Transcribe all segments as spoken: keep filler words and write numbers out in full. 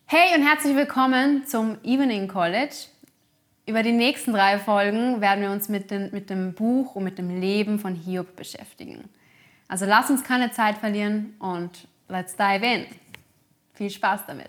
Hey und herzlich willkommen zum Evening College. Über die nächsten drei Folgen werden wir uns mit, den, mit dem Buch und mit dem Leben von Hiob beschäftigen. Also lass uns keine Zeit verlieren und let's dive in. Viel Spaß damit.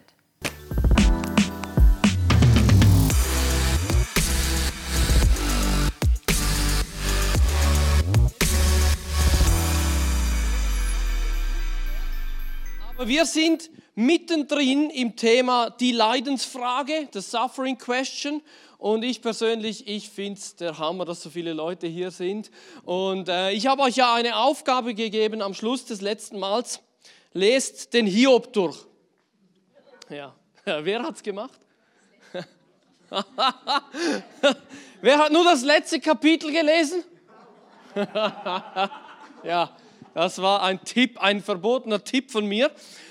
Aber wir sind mittendrin im Thema die Leidensfrage, the Suffering Question. Und ich persönlich, ich finde es der Hammer, dass so viele Leute hier sind. Und äh, ich habe euch ja eine Aufgabe gegeben am Schluss des letzten Mals. Lest den Hiob durch. Ja, wer hat es gemacht? Wer hat nur das letzte Kapitel gelesen? Ja, das war ein Tipp, ein verbotener Tipp von mir.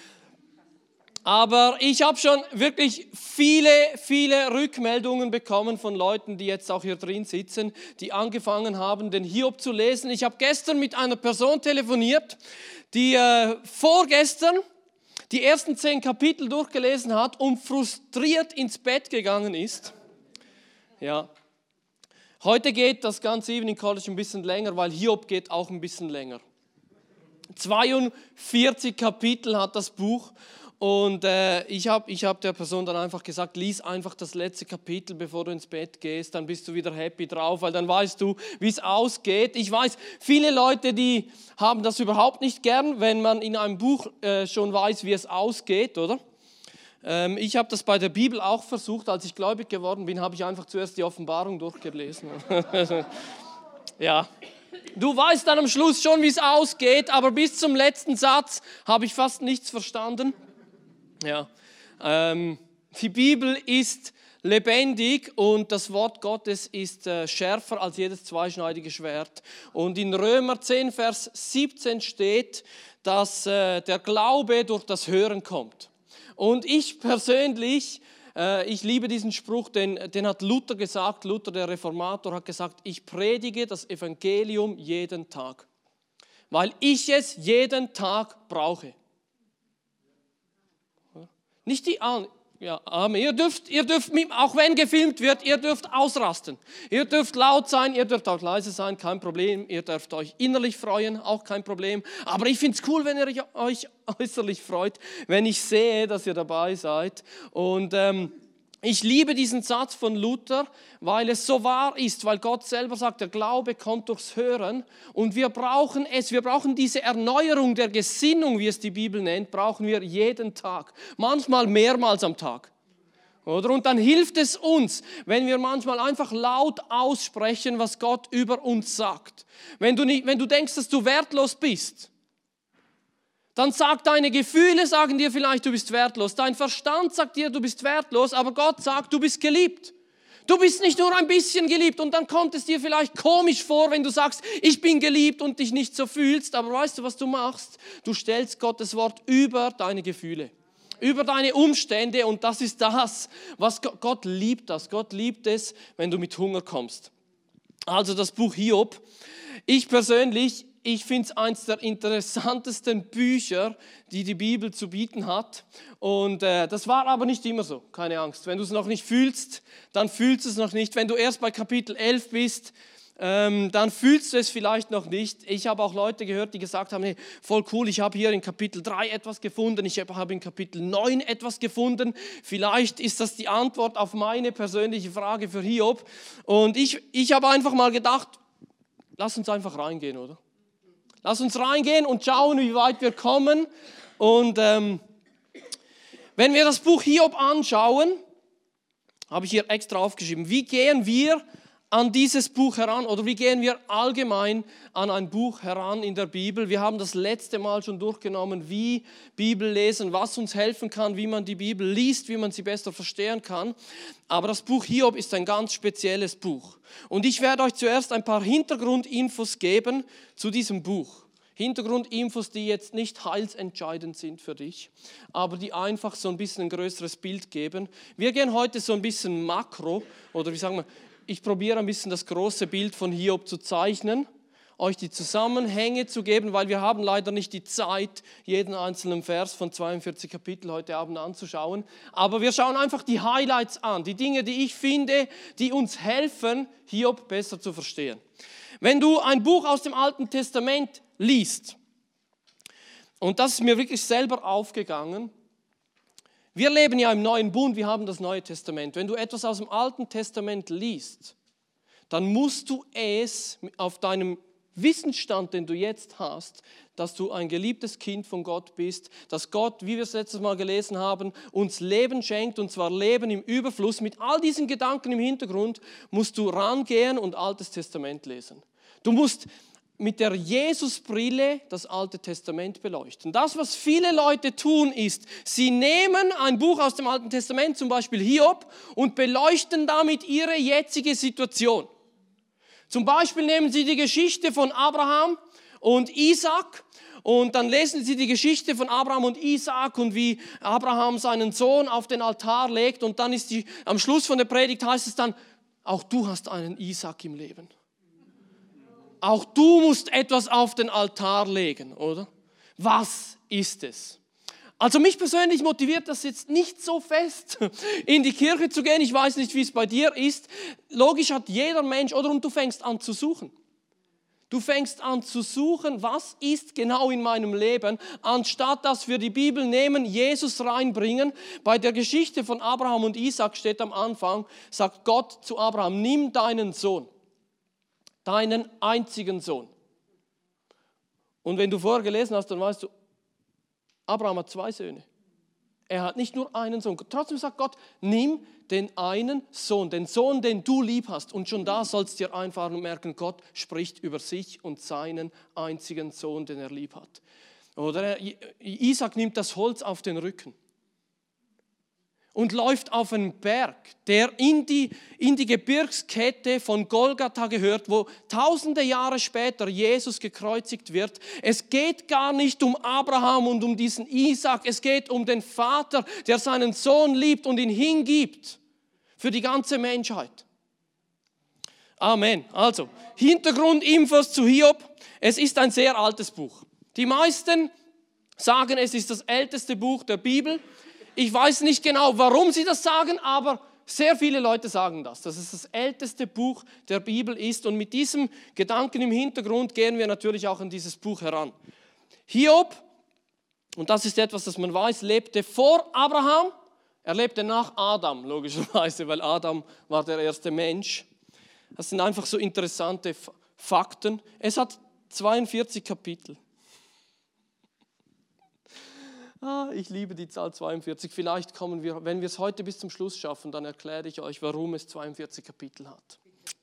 Aber ich habe schon wirklich viele, viele Rückmeldungen bekommen von Leuten, die jetzt auch hier drin sitzen, die angefangen haben, den Hiob zu lesen. Ich habe gestern mit einer Person telefoniert, die äh, vorgestern die ersten zehn Kapitel durchgelesen hat und frustriert ins Bett gegangen ist. Ja. Heute geht das ganze Evening College ein bisschen länger, weil Hiob geht auch ein bisschen länger. zweiundvierzig Kapitel hat das Buch. Und äh, ich habe ich hab der Person dann einfach gesagt, lies einfach das letzte Kapitel, bevor du ins Bett gehst, dann bist du wieder happy drauf, weil dann weißt du, wie es ausgeht. Ich weiß, viele Leute, die haben das überhaupt nicht gern, wenn man in einem Buch äh, schon weiß, wie es ausgeht, oder? Ähm, ich habe das bei der Bibel auch versucht, als ich gläubig geworden bin, habe ich einfach zuerst die Offenbarung durchgelesen. Ja. Du weißt dann am Schluss schon, wie es ausgeht, aber bis zum letzten Satz habe ich fast nichts verstanden. Ja, ähm, die Bibel ist lebendig und das Wort Gottes ist äh, schärfer als jedes zweischneidige Schwert. Und in Römer zehn, Vers siebzehn steht, dass äh, der Glaube durch das Hören kommt. Und ich persönlich, äh, ich liebe diesen Spruch, den, den hat Luther gesagt. Luther, der Reformator, hat gesagt, ich predige das Evangelium jeden Tag, weil ich es jeden Tag brauche. Nicht die anderen. Ja, Amen. Ihr dürft, ihr dürft, auch wenn gefilmt wird, ihr dürft ausrasten. Ihr dürft laut sein, ihr dürft auch leise sein, kein Problem. Ihr dürft euch innerlich freuen, auch kein Problem. Aber ich finde es cool, wenn ihr euch äußerlich freut, wenn ich sehe, dass ihr dabei seid. Und ähm, ich liebe diesen Satz von Luther, weil es so wahr ist, weil Gott selber sagt, der Glaube kommt durchs Hören und wir brauchen es, wir brauchen diese Erneuerung der Gesinnung, wie es die Bibel nennt, brauchen wir jeden Tag, manchmal mehrmals am Tag. Oder? Und dann hilft es uns, wenn wir manchmal einfach laut aussprechen, was Gott über uns sagt. Wenn du, nicht, wenn du denkst, dass du wertlos bist, dann sagt deine Gefühle, sagen dir vielleicht, du bist wertlos. Dein Verstand sagt dir, du bist wertlos, aber Gott sagt, du bist geliebt. Du bist nicht nur ein bisschen geliebt und dann kommt es dir vielleicht komisch vor, wenn du sagst, ich bin geliebt und dich nicht so fühlst. Aber weißt du, was du machst? Du stellst Gottes Wort über deine Gefühle, über deine Umstände und das ist das, was Gott, Gott liebt das. Gott liebt es, wenn du mit Hunger kommst. Also das Buch Hiob. Ich persönlich, Ich finde es eines der interessantesten Bücher, die die Bibel zu bieten hat. Und äh, das war aber nicht immer so, keine Angst. Wenn du es noch nicht fühlst, dann fühlst du es noch nicht. Wenn du erst bei Kapitel elf bist, ähm, dann fühlst du es vielleicht noch nicht. Ich habe auch Leute gehört, die gesagt haben, hey, voll cool, ich habe hier in Kapitel drei etwas gefunden, ich habe in Kapitel neun etwas gefunden. Vielleicht ist das die Antwort auf meine persönliche Frage für Hiob. Und ich, ich habe einfach mal gedacht, lass uns einfach reingehen, oder? Lass uns reingehen und schauen, wie weit wir kommen. Und ähm, wenn wir das Buch Hiob anschauen, habe ich hier extra aufgeschrieben, wie gehen wir an dieses Buch heran oder wie gehen wir allgemein an ein Buch heran in der Bibel. Wir haben das letzte Mal schon durchgenommen, wie Bibel lesen, was uns helfen kann, wie man die Bibel liest, wie man sie besser verstehen kann. Aber das Buch Hiob ist ein ganz spezielles Buch. Und ich werde euch zuerst ein paar Hintergrundinfos geben zu diesem Buch. Hintergrundinfos, die jetzt nicht heilsentscheidend sind für dich, aber die einfach so ein bisschen ein größeres Bild geben. Wir gehen heute so ein bisschen makro, oder wie sagen wir, ich probiere ein bisschen das große Bild von Hiob zu zeichnen euch die Zusammenhänge zu geben, weil wir haben leider nicht die Zeit, jeden einzelnen Vers von zweiundvierzig Kapitel heute Abend anzuschauen. Aber wir schauen einfach die Highlights an, die Dinge, die ich finde, die uns helfen, Hiob besser zu verstehen. Wenn du ein Buch aus dem Alten Testament liest, und das ist mir wirklich selber aufgegangen, wir leben ja im Neuen Bund, wir haben das Neue Testament. Wenn du etwas aus dem Alten Testament liest, dann musst du es auf deinem Wissensstand, den du jetzt hast, dass du ein geliebtes Kind von Gott bist, dass Gott, wie wir es letztes Mal gelesen haben, uns Leben schenkt, und zwar Leben im Überfluss. Mit all diesen Gedanken im Hintergrund musst du rangehen und Altes Testament lesen. Du musst mit der Jesusbrille das Alte Testament beleuchten. Das, was viele Leute tun, ist, sie nehmen ein Buch aus dem Alten Testament, zum Beispiel Hiob, und beleuchten damit ihre jetzige Situation. Zum Beispiel nehmen sie die Geschichte von Abraham und Isaac und dann lesen sie die Geschichte von Abraham und Isaac und wie Abraham seinen Sohn auf den Altar legt, und dann ist die, am Schluss von der Predigt heißt es dann, auch du hast einen Isaac im Leben. Auch du musst etwas auf den Altar legen, oder? Was ist es? Also mich persönlich motiviert das jetzt nicht so fest, in die Kirche zu gehen. Ich weiß nicht, wie es bei dir ist. Logisch hat jeder Mensch, oder? Und du fängst an zu suchen. Du fängst an zu suchen, was ist genau in meinem Leben, anstatt dass wir die Bibel nehmen, Jesus reinbringen. Bei der Geschichte von Abraham und Isaac steht am Anfang, sagt Gott zu Abraham, nimm deinen Sohn. Deinen einzigen Sohn. Und wenn du vorher gelesen hast, dann weißt du, Abraham hat zwei Söhne. Er hat nicht nur einen Sohn. Trotzdem sagt Gott, nimm den einen Sohn, den Sohn, den du lieb hast. Und schon da sollst du dir einfach merken, Gott spricht über sich und seinen einzigen Sohn, den er lieb hat. Oder Isaac nimmt das Holz auf den Rücken und läuft auf einen Berg, der in die, in die Gebirgskette von Golgatha gehört, wo tausende Jahre später Jesus gekreuzigt wird. Es geht gar nicht um Abraham und um diesen Isaac, es geht um den Vater, der seinen Sohn liebt und ihn hingibt für die ganze Menschheit. Amen. Also, Hintergrundinfos zu Hiob. Es ist ein sehr altes Buch. Die meisten sagen, es ist das älteste Buch der Bibel. Ich weiß nicht genau, warum sie das sagen, aber sehr viele Leute sagen das, dass es das älteste Buch der Bibel ist. Und mit diesem Gedanken im Hintergrund gehen wir natürlich auch an dieses Buch heran. Hiob, und das ist etwas, das man weiß, lebte vor Abraham. Er lebte nach Adam, logischerweise, weil Adam war der erste Mensch. Das sind einfach so interessante Fakten. Es hat zweiundvierzig Kapitel. Ah, ich liebe die Zahl zweiundvierzig. Vielleicht kommen wir, wenn wir es heute bis zum Schluss schaffen, dann erkläre ich euch, warum es zweiundvierzig Kapitel hat.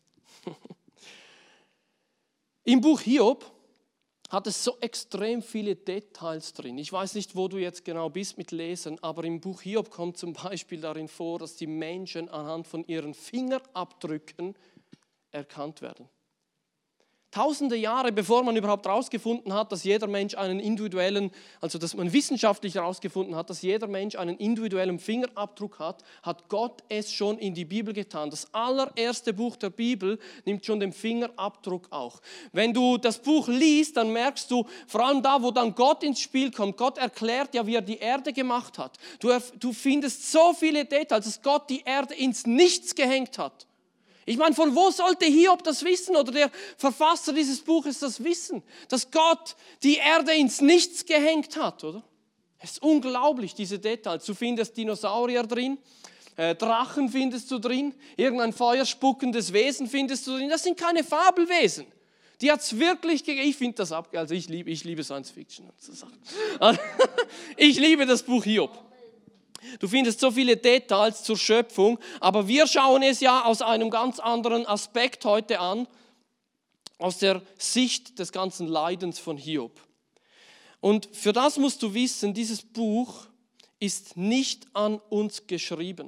Im Buch Hiob hat es so extrem viele Details drin. Ich weiß nicht, wo du jetzt genau bist mit Lesen, aber im Buch Hiob kommt zum Beispiel darin vor, dass die Menschen anhand von ihren Fingerabdrücken erkannt werden. Tausende Jahre bevor man überhaupt herausgefunden hat, dass jeder Mensch einen individuellen, also dass man wissenschaftlich herausgefunden hat, dass jeder Mensch einen individuellen Fingerabdruck hat, hat Gott es schon in die Bibel getan. Das allererste Buch der Bibel nimmt schon den Fingerabdruck auch. Wenn du das Buch liest, dann merkst du, vor allem da, wo dann Gott ins Spiel kommt, Gott erklärt ja, wie er die Erde gemacht hat. Du, du findest so viele Details, dass Gott die Erde ins Nichts gehängt hat. Ich meine, von wo sollte Hiob das wissen oder der Verfasser dieses Buches das wissen, dass Gott die Erde ins Nichts gehängt hat, oder? Es ist unglaublich, diese Details. Du findest Dinosaurier drin, äh, Drachen findest du drin, irgendein feuerspuckendes Wesen findest du drin. Das sind keine Fabelwesen. Die hat es wirklich gegeben. Ich finde das ab, also ich liebe, ich liebe Science Fiction und so Sachen. Ich liebe das Buch Hiob. Du findest so viele Details zur Schöpfung, aber wir schauen es ja aus einem ganz anderen Aspekt heute an, aus der Sicht des ganzen Leidens von Hiob. Und für das musst du wissen, dieses Buch ist nicht an uns geschrieben,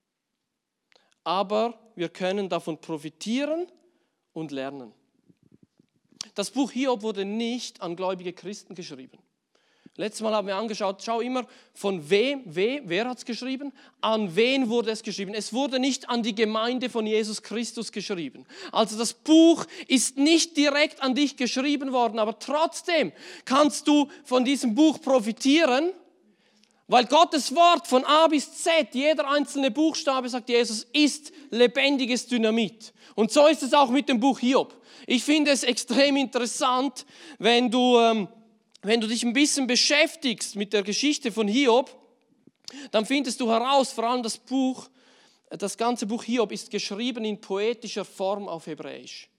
aber wir können davon profitieren und lernen. Das Buch Hiob wurde nicht an gläubige Christen geschrieben. Letztes Mal haben wir angeschaut, schau immer von wem, we, wer hat es geschrieben, an wen wurde es geschrieben. Es wurde nicht an die Gemeinde von Jesus Christus geschrieben. Also das Buch ist nicht direkt an dich geschrieben worden, aber trotzdem kannst du von diesem Buch profitieren, weil Gottes Wort von A bis Z, jeder einzelne Buchstabe, sagt Jesus, ist lebendiges Dynamit. Und so ist es auch mit dem Buch Hiob. Ich finde es extrem interessant, wenn du... Ähm, Wenn du dich ein bisschen beschäftigst mit der Geschichte von Hiob, dann findest du heraus, vor allem das Buch, das ganze Buch Hiob ist geschrieben in poetischer Form auf Hebräisch.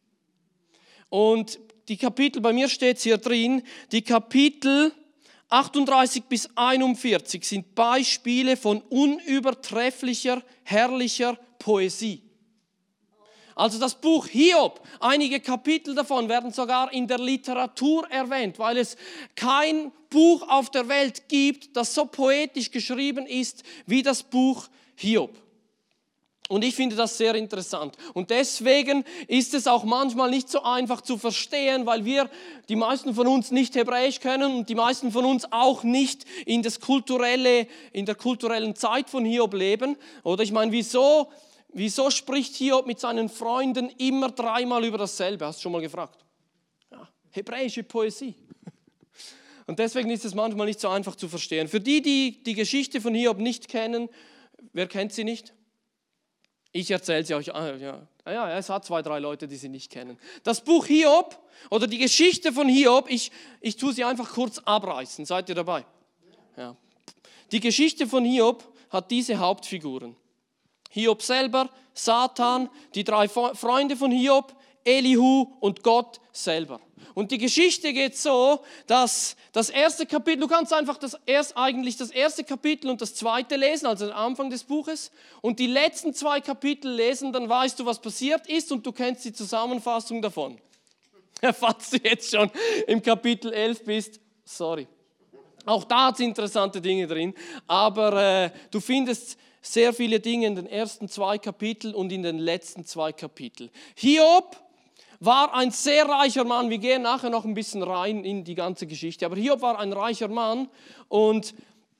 Und die Kapitel, bei mir steht es hier drin, die Kapitel achtunddreißig bis einundvierzig sind Beispiele von unübertrefflicher, herrlicher Poesie. Also das Buch Hiob, einige Kapitel davon werden sogar in der Literatur erwähnt, weil es kein Buch auf der Welt gibt, das so poetisch geschrieben ist wie das Buch Hiob. Und ich finde das sehr interessant. Und deswegen ist es auch manchmal nicht so einfach zu verstehen, weil wir, die meisten von uns, nicht Hebräisch können und die meisten von uns auch nicht in, das kulturelle, in der kulturellen Zeit von Hiob leben. Oder ich meine, wieso... Wieso spricht Hiob mit seinen Freunden immer dreimal über dasselbe? Hast du schon mal gefragt? Ja, hebräische Poesie. Und deswegen ist es manchmal nicht so einfach zu verstehen. Für die, die die Geschichte von Hiob nicht kennen, wer kennt sie nicht? Ich erzähle sie euch. Ah, ja. ja, es hat zwei, drei Leute, die sie nicht kennen. Das Buch Hiob oder die Geschichte von Hiob, ich, ich tue sie einfach kurz abreißen. Seid ihr dabei? Ja. Die Geschichte von Hiob hat diese Hauptfiguren. Hiob selber, Satan, die drei Freunde von Hiob, Elihu und Gott selber. Und die Geschichte geht so, dass das erste Kapitel, du kannst einfach das erst, eigentlich das erste Kapitel und das zweite lesen, also den Anfang des Buches, und die letzten zwei Kapitel lesen, dann weißt du, was passiert ist und du kennst die Zusammenfassung davon. Falls du jetzt schon im Kapitel elf bist, sorry. Auch da hat es interessante Dinge drin, aber äh, du findest sehr viele Dinge in den ersten zwei Kapiteln und in den letzten zwei Kapiteln. Hiob war ein sehr reicher Mann. Wir gehen nachher noch ein bisschen rein in die ganze Geschichte. Aber Hiob war ein reicher Mann. Und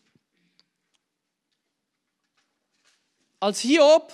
als Hiob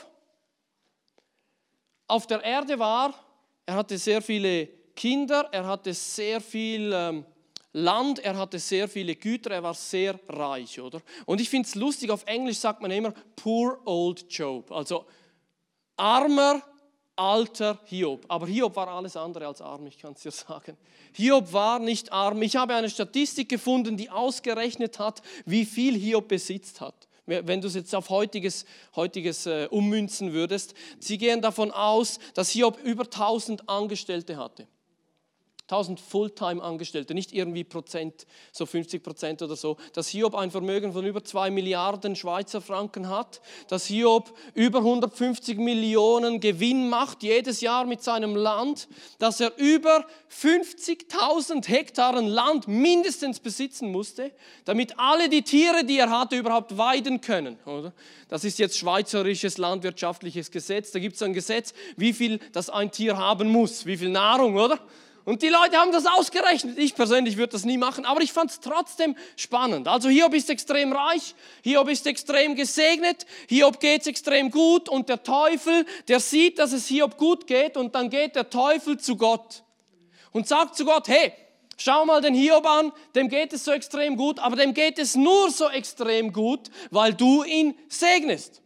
auf der Erde war, er hatte sehr viele Kinder, er hatte sehr viel... Ähm, Land, er hatte sehr viele Güter, er war sehr reich, oder? Und ich finde es lustig, auf Englisch sagt man immer poor old Job, also armer, alter Hiob. Aber Hiob war alles andere als arm, ich kann es dir sagen. Hiob war nicht arm. Ich habe eine Statistik gefunden, die ausgerechnet hat, wie viel Hiob besitzt hat. Wenn du es jetzt auf heutiges, heutiges äh, ummünzen würdest. Sie gehen davon aus, dass Hiob über tausend Angestellte hatte. tausend Fulltime-Angestellte, nicht irgendwie Prozent, so fünfzig Prozent oder so, dass Hiob ein Vermögen von über zwei Milliarden Schweizer Franken hat, dass Hiob über hundertfünfzig Millionen Gewinn macht jedes Jahr mit seinem Land, dass er über fünfzigtausend Hektaren Land mindestens besitzen musste, damit alle die Tiere, die er hatte, überhaupt weiden können. Oder? Das ist jetzt schweizerisches landwirtschaftliches Gesetz, da gibt es ein Gesetz, wie viel das ein Tier haben muss, wie viel Nahrung, oder? Und die Leute haben das ausgerechnet. Ich persönlich würde das nie machen, aber ich fand es trotzdem spannend. Also Hiob ist extrem reich, Hiob ist extrem gesegnet, Hiob geht es extrem gut und der Teufel, der sieht, dass es Hiob gut geht und dann geht der Teufel zu Gott und sagt zu Gott, hey, schau mal den Hiob an, dem geht es so extrem gut, aber dem geht es nur so extrem gut, weil du ihn segnest.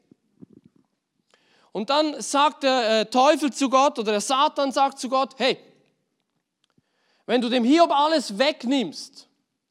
Und dann sagt der Teufel zu Gott oder der Satan sagt zu Gott, hey, wenn du dem Hiob alles wegnimmst,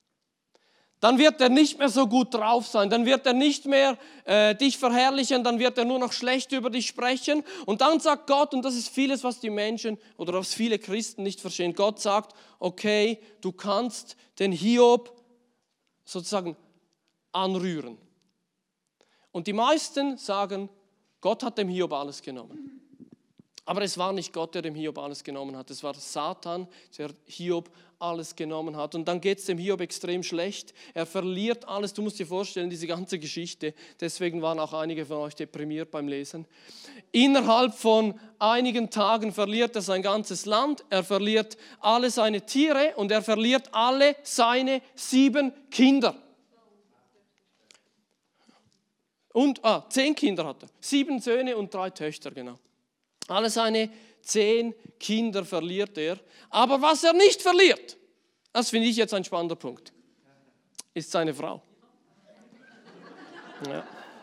dann wird er nicht mehr so gut drauf sein, dann wird er nicht mehr äh, dich verherrlichen, dann wird er nur noch schlecht über dich sprechen. Und dann sagt Gott, und das ist vieles, was die Menschen oder was viele Christen nicht verstehen, Gott sagt, okay, du kannst den Hiob sozusagen anrühren. Und die meisten sagen, Gott hat dem Hiob alles genommen. Aber es war nicht Gott, der dem Hiob alles genommen hat. Es war Satan, der Hiob alles genommen hat. Und dann geht es dem Hiob extrem schlecht. Er verliert alles. Du musst dir vorstellen, diese ganze Geschichte. Deswegen waren auch einige von euch deprimiert beim Lesen. Innerhalb von einigen Tagen verliert er sein ganzes Land. Er verliert alle seine Tiere und er verliert alle seine sieben Kinder. Und, ah, zehn Kinder hat er. Sieben Söhne und drei Töchter, genau. Alle seine zehn Kinder verliert er. Aber was er nicht verliert, das finde ich jetzt ein spannender Punkt, ist seine Frau. Ja.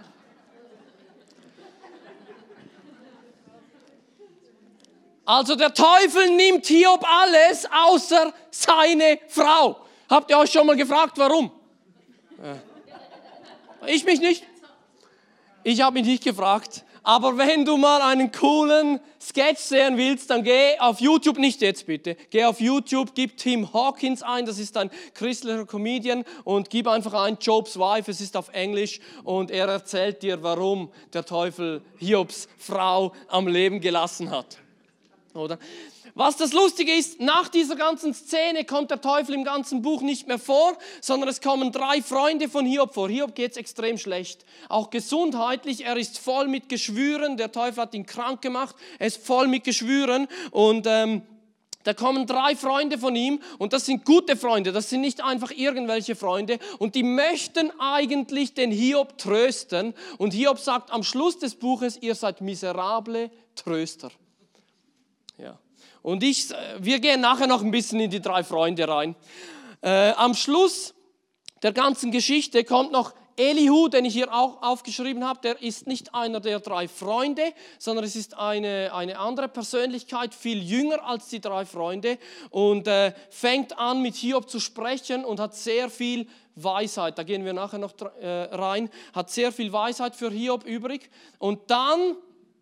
Also der Teufel nimmt Hiob alles außer seine Frau. Habt ihr euch schon mal gefragt, warum? Ja. Ich mich nicht. Ich habe mich nicht gefragt. Aber wenn du mal einen coolen Sketch sehen willst, dann geh auf YouTube, nicht jetzt bitte, geh auf YouTube, gib Tim Hawkins ein, das ist ein christlicher Comedian, und gib einfach ein Job's Wife, es ist auf Englisch, und er erzählt dir, warum der Teufel Hiobs Frau am Leben gelassen hat. Oder? Was das Lustige ist, nach dieser ganzen Szene kommt der Teufel im ganzen Buch nicht mehr vor, sondern es kommen drei Freunde von Hiob vor. Hiob geht es extrem schlecht, auch gesundheitlich. Er ist voll mit Geschwüren, der Teufel hat ihn krank gemacht, er ist voll mit Geschwüren und ähm, da kommen drei Freunde von ihm und das sind gute Freunde, das sind nicht einfach irgendwelche Freunde und die möchten eigentlich den Hiob trösten und Hiob sagt am Schluss des Buches, ihr seid miserable Tröster. Ja. Und ich, wir gehen nachher noch ein bisschen in die drei Freunde rein. Äh, am Schluss der ganzen Geschichte kommt noch Elihu, den ich hier auch aufgeschrieben habe. Der ist nicht einer der drei Freunde, sondern es ist eine, eine andere Persönlichkeit, viel jünger als die drei Freunde und äh, fängt an mit Hiob zu sprechen und hat sehr viel Weisheit. Da gehen wir nachher noch äh, rein. Hat sehr viel Weisheit für Hiob übrig. Und dann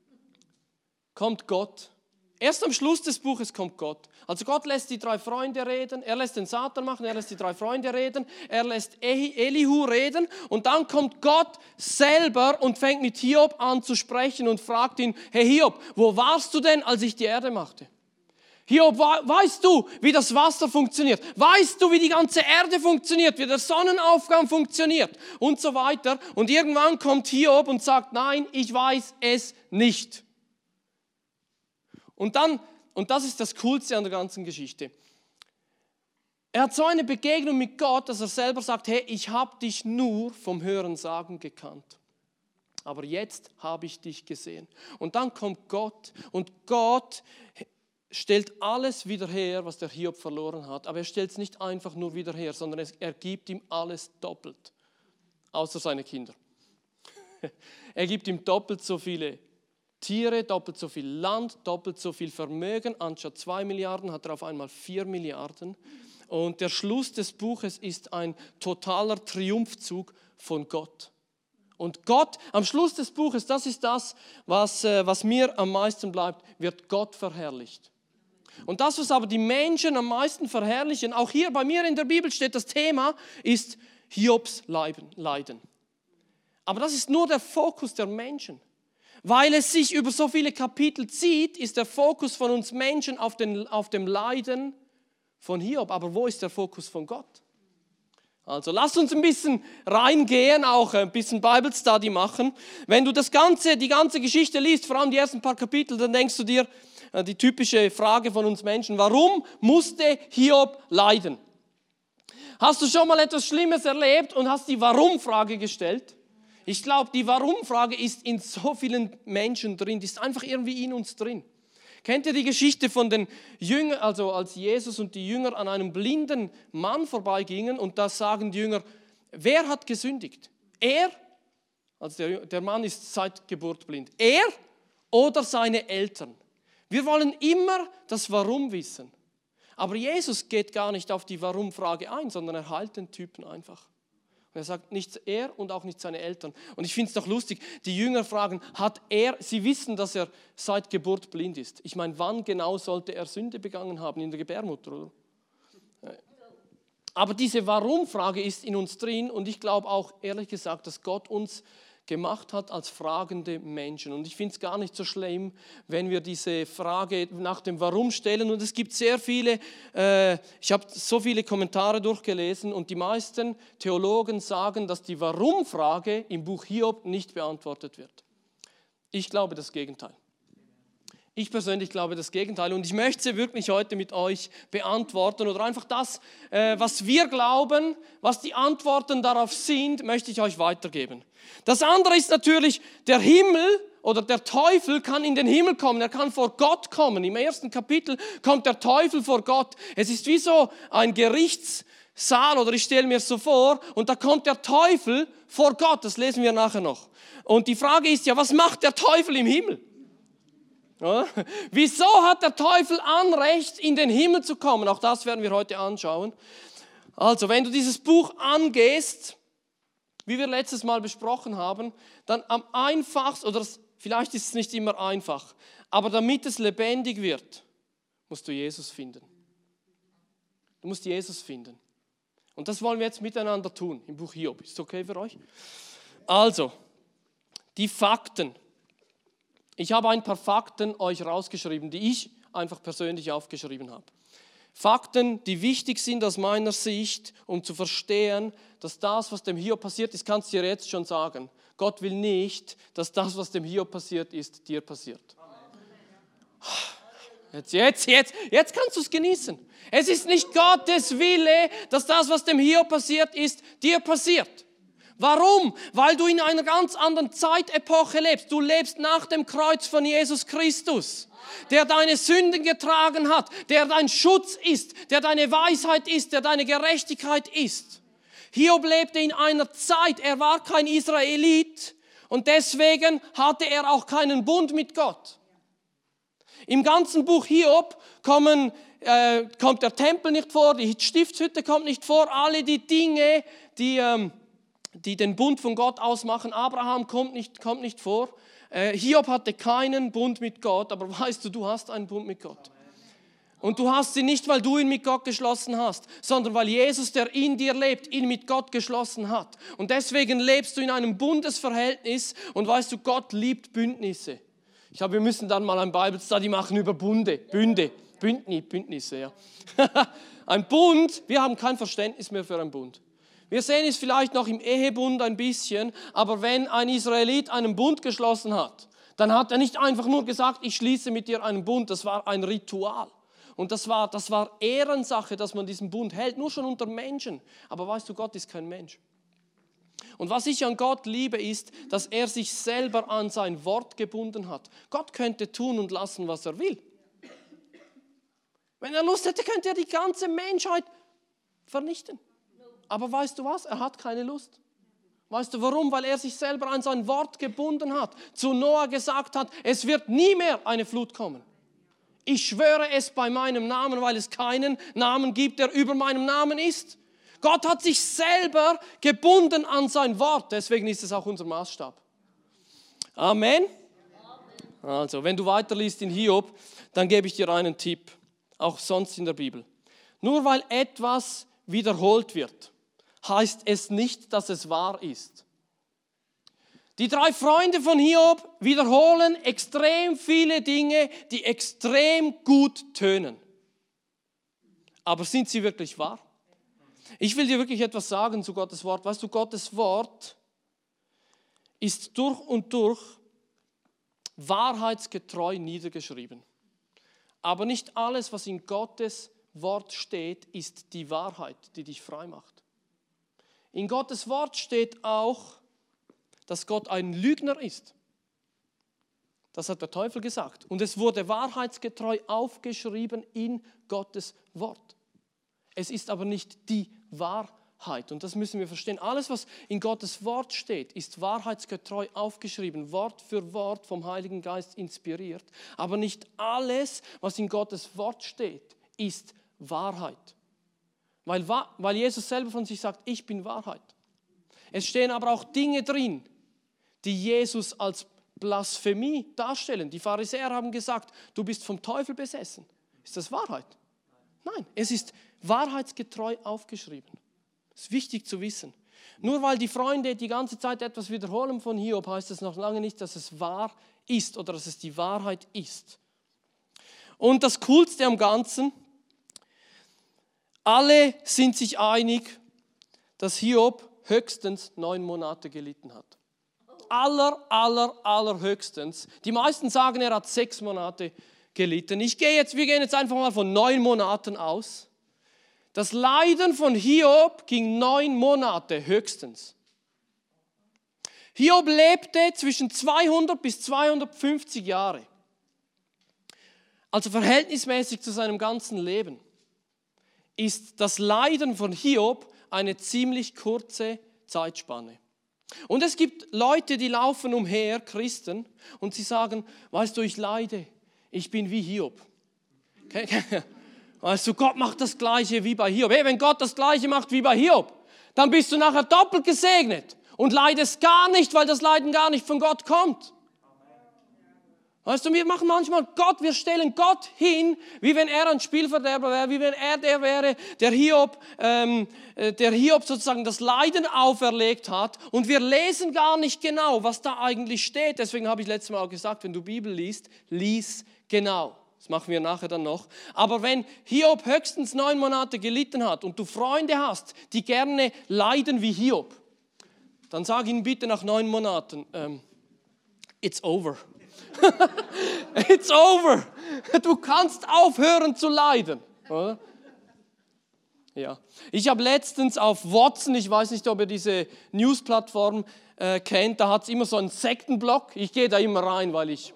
kommt Gott. Erst am Schluss des Buches kommt Gott. Also Gott lässt die drei Freunde reden, er lässt den Satan machen, er lässt die drei Freunde reden, er lässt Elihu reden und dann kommt Gott selber und fängt mit Hiob an zu sprechen und fragt ihn, hey Hiob, wo warst du denn, als ich die Erde machte? Hiob, weißt du, wie das Wasser funktioniert? Weißt du, wie die ganze Erde funktioniert, wie der Sonnenaufgang funktioniert und so weiter? Und irgendwann kommt Hiob und sagt, nein, ich weiß es nicht. Und dann, und das ist das Coolste an der ganzen Geschichte, er hat so eine Begegnung mit Gott, dass er selber sagt, hey, ich habe dich nur vom Hörensagen gekannt, aber jetzt habe ich dich gesehen. Und dann kommt Gott und Gott stellt alles wieder her, was der Hiob verloren hat, aber er stellt es nicht einfach nur wieder her, sondern er gibt ihm alles doppelt, außer seine Kinder. Er gibt ihm doppelt so viele Tiere, doppelt so viel Land, doppelt so viel Vermögen. Anstatt zwei Milliarden hat er auf einmal vier Milliarden. Und der Schluss des Buches ist ein totaler Triumphzug von Gott. Und Gott, am Schluss des Buches, das ist das, was, was mir am meisten bleibt, wird Gott verherrlicht. Und das, was aber die Menschen am meisten verherrlichen, auch hier bei mir in der Bibel steht das Thema, ist Hiobs Leiden. Aber das ist nur der Fokus der Menschen. Weil es sich über so viele Kapitel zieht, ist der Fokus von uns Menschen auf, den, auf dem Leiden von Hiob. Aber wo ist der Fokus von Gott? Also lasst uns ein bisschen reingehen, auch ein bisschen Bible Study machen. Wenn du das ganze, die ganze Geschichte liest, vor allem die ersten paar Kapitel, dann denkst du dir, die typische Frage von uns Menschen, warum musste Hiob leiden? Hast du schon mal etwas Schlimmes erlebt und hast die Warum-Frage gestellt? Ich glaube, die Warum-Frage ist in so vielen Menschen drin, die ist einfach irgendwie in uns drin. Kennt ihr die Geschichte von den Jüngern, also als Jesus und die Jünger an einem blinden Mann vorbeigingen und da sagen die Jünger, wer hat gesündigt? Er, also der, der Mann ist seit Geburt blind, er oder seine Eltern? Wir wollen immer das Warum wissen. Aber Jesus geht gar nicht auf die Warum-Frage ein, sondern er heilt den Typen einfach. Und er sagt, nicht er und auch nicht seine Eltern. Und ich finde es doch lustig, die Jünger fragen, hat er, sie wissen, dass er seit Geburt blind ist. Ich meine, wann genau sollte er Sünde begangen haben? In der Gebärmutter, oder? Aber diese Warum-Frage ist in uns drin und ich glaube auch, ehrlich gesagt, dass Gott uns gemacht hat als fragende Menschen. Und ich finde es gar nicht so schlimm, wenn wir diese Frage nach dem Warum stellen. Und es gibt sehr viele, äh, ich habe so viele Kommentare durchgelesen und die meisten Theologen sagen, dass die Warum-Frage im Buch Hiob nicht beantwortet wird. Ich glaube das Gegenteil. Ich persönlich glaube das Gegenteil und ich möchte sie wirklich heute mit euch beantworten oder einfach das, äh, was wir glauben, was die Antworten darauf sind, möchte ich euch weitergeben. Das andere ist natürlich, der Himmel oder der Teufel kann in den Himmel kommen, er kann vor Gott kommen. Im ersten Kapitel kommt der Teufel vor Gott. Es ist wie so ein Gerichtssaal oder ich stelle mir es so vor und da kommt der Teufel vor Gott, das lesen wir nachher noch. Und die Frage ist ja, was macht der Teufel im Himmel? Ja? Wieso hat der Teufel Anrecht, in den Himmel zu kommen? Auch das werden wir heute anschauen. Also, wenn du dieses Buch angehst, wie wir letztes Mal besprochen haben, dann am einfachsten, oder vielleicht ist es nicht immer einfach, aber damit es lebendig wird, musst du Jesus finden. Du musst Jesus finden. Und das wollen wir jetzt miteinander tun im Buch Hiob. Ist das okay für euch? Also, die Fakten. Ich habe ein paar Fakten euch rausgeschrieben, die ich einfach persönlich aufgeschrieben habe. Fakten, die wichtig sind aus meiner Sicht, um zu verstehen, dass das, was dem Hiob passiert ist, kannst du dir jetzt schon sagen. Gott will nicht, dass das, was dem Hiob passiert ist, dir passiert. Jetzt, jetzt, jetzt, jetzt kannst du es genießen. Es ist nicht Gottes Wille, dass das, was dem Hiob passiert ist, dir passiert. Warum? Weil du in einer ganz anderen Zeitepoche lebst. Du lebst nach dem Kreuz von Jesus Christus, der deine Sünden getragen hat, der dein Schutz ist, der deine Weisheit ist, der deine Gerechtigkeit ist. Hiob lebte in einer Zeit, er war kein Israelit und deswegen hatte er auch keinen Bund mit Gott. Im ganzen Buch Hiob kommen, äh, kommt der Tempel nicht vor, die Stiftshütte kommt nicht vor, alle die Dinge, die... Ähm, die den Bund von Gott ausmachen. Abraham kommt nicht, kommt nicht vor. Äh, Hiob hatte keinen Bund mit Gott, aber weißt du, du hast einen Bund mit Gott. Und du hast ihn nicht, weil du ihn mit Gott geschlossen hast, sondern weil Jesus, der in dir lebt, ihn mit Gott geschlossen hat. Und deswegen lebst du in einem Bundesverhältnis und weißt du, Gott liebt Bündnisse. Ich glaube, wir müssen dann mal ein Bible Study machen über Bunde, Bünde, Bündni, Bündnisse. Ja. Ein Bund, wir haben kein Verständnis mehr für einen Bund. Wir sehen es vielleicht noch im Ehebund ein bisschen, aber wenn ein Israelit einen Bund geschlossen hat, dann hat er nicht einfach nur gesagt, ich schließe mit dir einen Bund, das war ein Ritual. Und das war, das war Ehrensache, dass man diesen Bund hält, nur schon unter Menschen. Aber weißt du, Gott ist kein Mensch. Und was ich an Gott liebe, ist, dass er sich selber an sein Wort gebunden hat. Gott könnte tun und lassen, was er will. Wenn er Lust hätte, könnte er die ganze Menschheit vernichten. Aber weißt du was? Er hat keine Lust. Weißt du warum? Weil er sich selber an sein Wort gebunden hat. Zu Noah gesagt hat, es wird nie mehr eine Flut kommen. Ich schwöre es bei meinem Namen, weil es keinen Namen gibt, der über meinem Namen ist. Gott hat sich selber gebunden an sein Wort. Deswegen ist es auch unser Maßstab. Amen. Also, wenn du weiterliest in Hiob, dann gebe ich dir einen Tipp. Auch sonst in der Bibel. Nur weil etwas wiederholt wird, heißt es nicht, dass es wahr ist. Die drei Freunde von Hiob wiederholen extrem viele Dinge, die extrem gut tönen. Aber sind sie wirklich wahr? Ich will dir wirklich etwas sagen zu Gottes Wort. Weißt du, Gottes Wort ist durch und durch wahrheitsgetreu niedergeschrieben. Aber nicht alles, was in Gottes Wort steht, ist die Wahrheit, die dich frei macht. In Gottes Wort steht auch, dass Gott ein Lügner ist. Das hat der Teufel gesagt. Und es wurde wahrheitsgetreu aufgeschrieben in Gottes Wort. Es ist aber nicht die Wahrheit. Und das müssen wir verstehen. Alles, was in Gottes Wort steht, ist wahrheitsgetreu aufgeschrieben, Wort für Wort vom Heiligen Geist inspiriert. Aber nicht alles, was in Gottes Wort steht, ist Wahrheit. Weil, weil Jesus selber von sich sagt, ich bin Wahrheit. Es stehen aber auch Dinge drin, die Jesus als Blasphemie darstellen. Die Pharisäer haben gesagt, du bist vom Teufel besessen. Ist das Wahrheit? Nein, es ist wahrheitsgetreu aufgeschrieben. Das ist wichtig zu wissen. Nur weil die Freunde die ganze Zeit etwas wiederholen von Hiob, heißt es noch lange nicht, dass es wahr ist oder dass es die Wahrheit ist. Und das Coolste am Ganzen, alle sind sich einig, dass Hiob höchstens neun Monate gelitten hat. Aller, aller, aller höchstens. Die meisten sagen, er hat sechs Monate gelitten. Ich gehe jetzt, wir gehen jetzt einfach mal von neun Monaten aus. Das Leiden von Hiob ging neun Monate höchstens. Hiob lebte zwischen zweihundert bis zweihundertfünfzig Jahre. Also verhältnismäßig zu seinem ganzen Leben ist das Leiden von Hiob eine ziemlich kurze Zeitspanne. Und es gibt Leute, die laufen umher, Christen, und sie sagen, weißt du, ich leide, ich bin wie Hiob. Okay? Weißt du, Gott macht das Gleiche wie bei Hiob. Hey, wenn Gott das Gleiche macht wie bei Hiob, dann bist du nachher doppelt gesegnet und leidest gar nicht, weil das Leiden gar nicht von Gott kommt. Weißt du, wir machen manchmal Gott, wir stellen Gott hin, wie wenn er ein Spielverderber wäre, wie wenn er der wäre, der Hiob, ähm, der Hiob sozusagen das Leiden auferlegt hat. Und wir lesen gar nicht genau, was da eigentlich steht. Deswegen habe ich letztes Mal auch gesagt, wenn du Bibel liest, lies genau. Das machen wir nachher dann noch. Aber wenn Hiob höchstens neun Monate gelitten hat und du Freunde hast, die gerne leiden wie Hiob, dann sag ihnen bitte nach neun Monaten, ähm, it's over. It's over. Du kannst aufhören zu leiden. Oder? Ja. Ich habe letztens auf Watson, ich weiß nicht, ob ihr diese News-Plattform äh, kennt, da hat es immer so einen Sektenblock. Ich gehe da immer rein, weil ich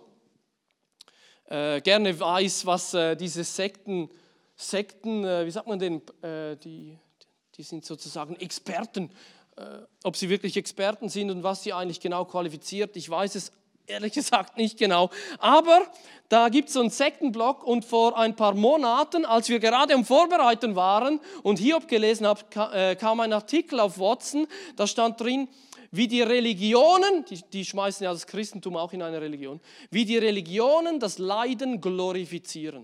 Äh, gerne weiß, was äh, diese Sekten, Sekten äh, wie sagt man denn, äh, die, die sind sozusagen Experten, äh, ob sie wirklich Experten sind und was sie eigentlich genau qualifiziert. Ich weiß es ehrlich gesagt nicht genau. Aber da gibt es so einen Sektenblock und vor ein paar Monaten, als wir gerade am Vorbereiten waren und Hiob gelesen haben, kam ein Artikel auf Watson, da stand drin, wie die Religionen, die, die schmeißen ja das Christentum auch in eine Religion, wie die Religionen das Leiden glorifizieren.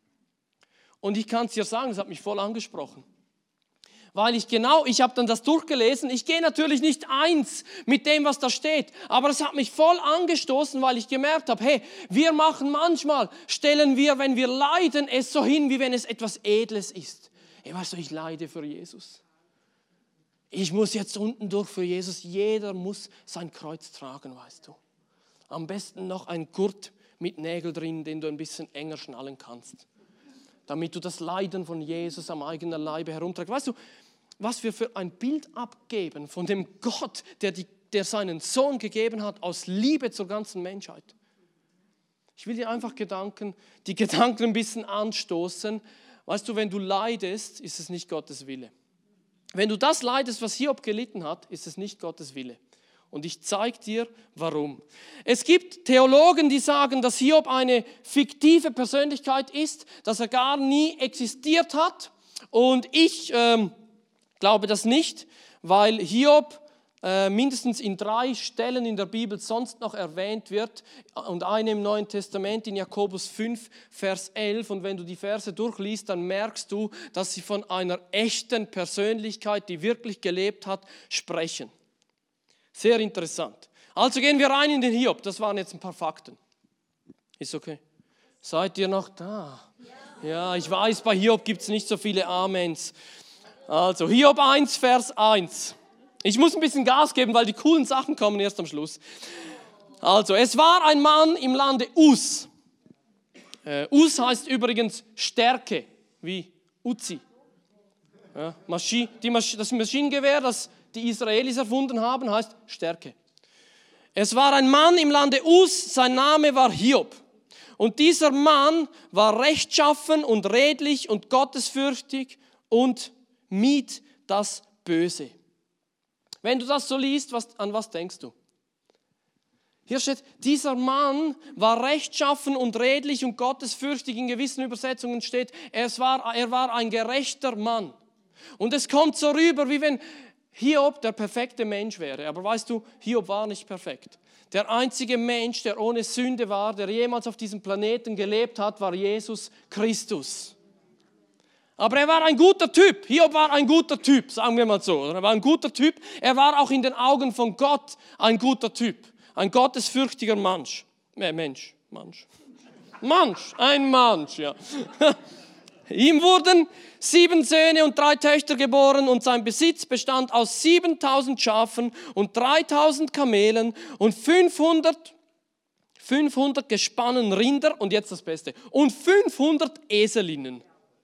Und ich kann es dir sagen, das hat mich voll angesprochen. Weil ich genau, ich habe dann das durchgelesen, ich gehe natürlich nicht eins mit dem, was da steht, aber es hat mich voll angestoßen, weil ich gemerkt habe, hey, wir machen manchmal, stellen wir, wenn wir leiden, es so hin, wie wenn es etwas Edles ist. Hey, weißt du, ich leide für Jesus. Ich muss jetzt unten durch für Jesus. Jeder muss sein Kreuz tragen, weißt du. Am besten noch ein Gurt mit Nägeln drin, den du ein bisschen enger schnallen kannst. Damit du das Leiden von Jesus am eigenen Leibe herumträgst. Weißt du, was wir für ein Bild abgeben von dem Gott, der, die, der seinen Sohn gegeben hat, aus Liebe zur ganzen Menschheit. Ich will dir einfach Gedanken, die Gedanken ein bisschen anstoßen. Weißt du, wenn du leidest, ist es nicht Gottes Wille. Wenn du das leidest, was Hiob gelitten hat, ist es nicht Gottes Wille. Und ich zeige dir, warum. Es gibt Theologen, die sagen, dass Hiob eine fiktive Persönlichkeit ist, dass er gar nie existiert hat. Und ich ähm, glaube das nicht, weil Hiob äh, mindestens in drei Stellen in der Bibel sonst noch erwähnt wird und eine im Neuen Testament in Jakobus fünf, Vers elf. Und wenn du die Verse durchliest, dann merkst du, dass sie von einer echten Persönlichkeit, die wirklich gelebt hat, sprechen. Sehr interessant. Also gehen wir rein in den Hiob. Das waren jetzt ein paar Fakten. Ist okay? Seid ihr noch da? Ja, ich weiß, bei Hiob gibt es nicht so viele Amens. Also Hiob eins, Vers eins. Ich muss ein bisschen Gas geben, weil die coolen Sachen kommen erst am Schluss. Also, es war ein Mann im Lande Us. Äh, Us heißt übrigens Stärke, wie Uzi. Ja, Maschi, die Masch, das Maschinengewehr, das die Israelis erfunden haben, heißt Stärke. Es war ein Mann im Lande Us, sein Name war Hiob. Und dieser Mann war rechtschaffen und redlich und gottesfürchtig und mied das Böse. Wenn du das so liest, was, an was denkst du? Hier steht, dieser Mann war rechtschaffen und redlich und gottesfürchtig. In gewissen Übersetzungen steht, er war, er war ein gerechter Mann. Und es kommt so rüber, wie wenn Hiob der perfekte Mensch wäre. Aber weißt du, Hiob war nicht perfekt. Der einzige Mensch, der ohne Sünde war, der jemals auf diesem Planeten gelebt hat, war Jesus Christus. Aber er war ein guter Typ. Hiob war ein guter Typ, sagen wir mal so. Er war ein guter Typ. Er war auch in den Augen von Gott ein guter Typ. Ein gottesfürchtiger Mensch. Äh, Mensch. Mensch. Mensch. Ein Mensch, ja. Ihm wurden sieben Söhne und drei Töchter geboren und sein Besitz bestand aus siebentausend Schafen und dreitausend Kamelen und fünfhundert, fünfhundert gespannen Rinder und jetzt das Beste und fünfhundert Eselinnen.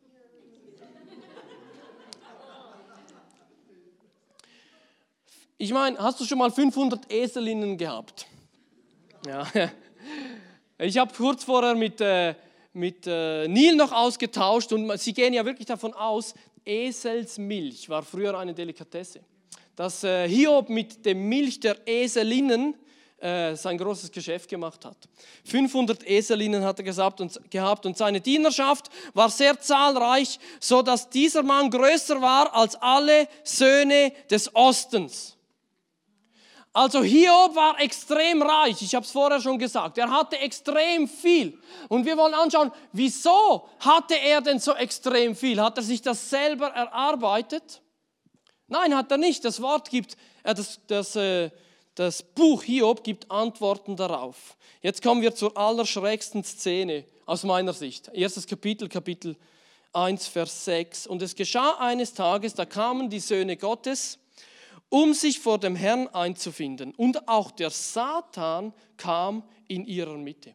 Ich meine, hast du schon mal fünfhundert Eselinnen gehabt? Ja. Ich habe kurz vorher mit, äh, mit äh, Neil noch ausgetauscht und sie gehen ja wirklich davon aus, Eselsmilch war früher eine Delikatesse. Dass äh, Hiob mit der Milch der Eselinnen äh, sein großes Geschäft gemacht hat. fünfhundert Eselinnen hat er gesagt und, gehabt und seine Dienerschaft war sehr zahlreich, sodass dieser Mann größer war als alle Söhne des Ostens. Also Hiob war extrem reich, ich habe es vorher schon gesagt, er hatte extrem viel. Und wir wollen anschauen, wieso hatte er denn so extrem viel? Hat er sich das selber erarbeitet? Nein, hat er nicht. Das Wort gibt, äh, das, das, äh, das Buch Hiob gibt Antworten darauf. Jetzt kommen wir zur allerschrägsten Szene aus meiner Sicht. Erstes Kapitel, Kapitel eins, Vers sechs. Und es geschah eines Tages, da kamen die Söhne Gottes, um sich vor dem Herrn einzufinden. Und auch der Satan kam in ihrer Mitte.